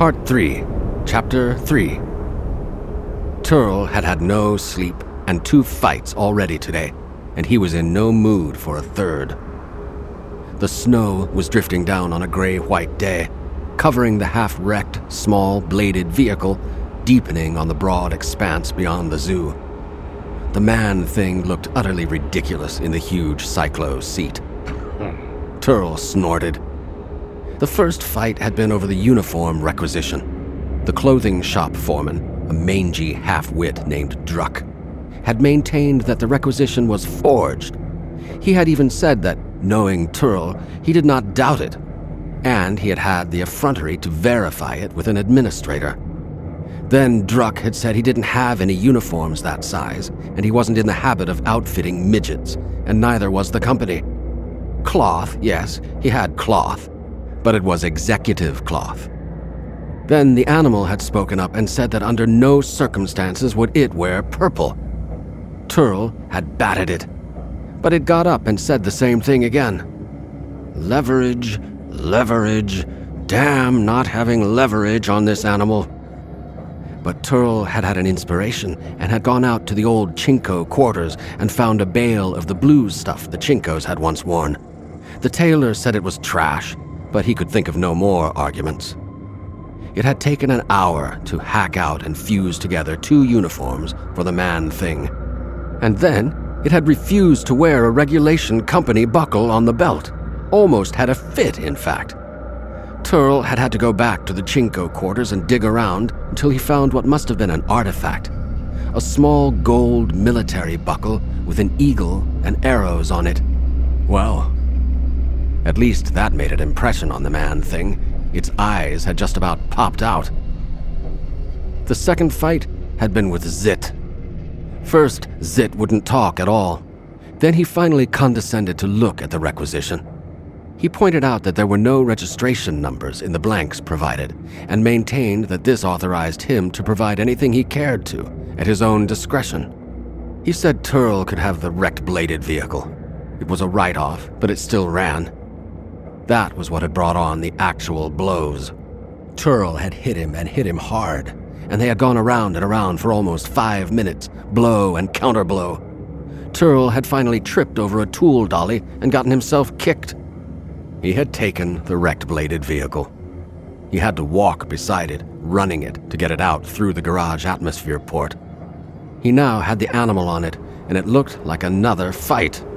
Part 3, Chapter 3. Turl had had no sleep and 2 fights already today, and he was in no mood for a third. The snow was drifting down on a gray-white day, covering the half-wrecked, small-bladed vehicle, deepening on the broad expanse beyond the zoo. The man-thing looked utterly ridiculous in the huge cyclo seat. Turl snorted. The first fight had been over the uniform requisition. The clothing shop foreman, a mangy half-wit named Druck, had maintained that the requisition was forged. He had even said that, knowing Turl, he did not doubt it, and he had had the effrontery to verify it with an administrator. Then Druck had said he didn't have any uniforms that size, and he wasn't in the habit of outfitting midgets, and neither was the company. Cloth, yes, he had cloth, but it was executive cloth. Then the animal had spoken up and said that under no circumstances would it wear purple. Turl had batted it, but it got up and said the same thing again. Leverage, damn not having leverage on this animal. But Turl had had an inspiration and had gone out to the old Chinko quarters and found a bale of the blue stuff the Chinkos had once worn. The tailor said it was trash, but he could think of no more arguments. It had taken an hour to hack out and fuse together 2 uniforms for the man-thing. And then it had refused to wear a regulation company buckle on the belt. Almost had a fit, in fact. Turl had had to go back to the Chinko quarters and dig around until he found what must have been an artifact. A small gold military buckle with an eagle and arrows on it. Well, at least that made an impression on the man-thing. Its eyes had just about popped out. The second fight had been with Zit. First, Zit wouldn't talk at all. Then he finally condescended to look at the requisition. He pointed out that there were no registration numbers in the blanks provided, and maintained that this authorized him to provide anything he cared to, at his own discretion. He said Turl could have the wrecked-bladed vehicle. It was a write-off, but it still ran. That was what had brought on the actual blows. Turl had hit him hard, and they had gone around and around for almost 5 minutes, blow and counterblow. Turl had finally tripped over a tool dolly and gotten himself kicked. He had taken the wrecked-bladed vehicle. He had to walk beside it, running it to get it out through the garage atmosphere port. He now had the animal on it, and it looked like another fight.